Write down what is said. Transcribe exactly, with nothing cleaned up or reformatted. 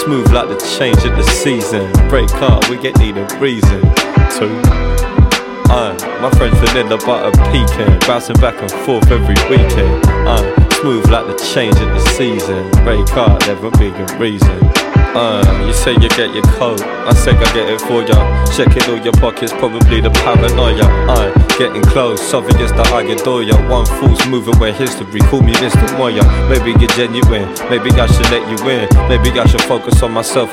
smooth like the change of the season. Break up, we get need a reason to. Uh, my friends vanilla butter pecan, bouncing back and forth every weekend. Uh, smooth like the change of the season. Break up, never be a reason. Uh, you say you get your coat, I say I get it for ya. Checking all your pockets, probably the paranoia. Uh, getting close, obvious that I adore ya. One fool's moving with history, call me Mister Moya. Maybe you're genuine, maybe I should let you in. Maybe I should focus on myself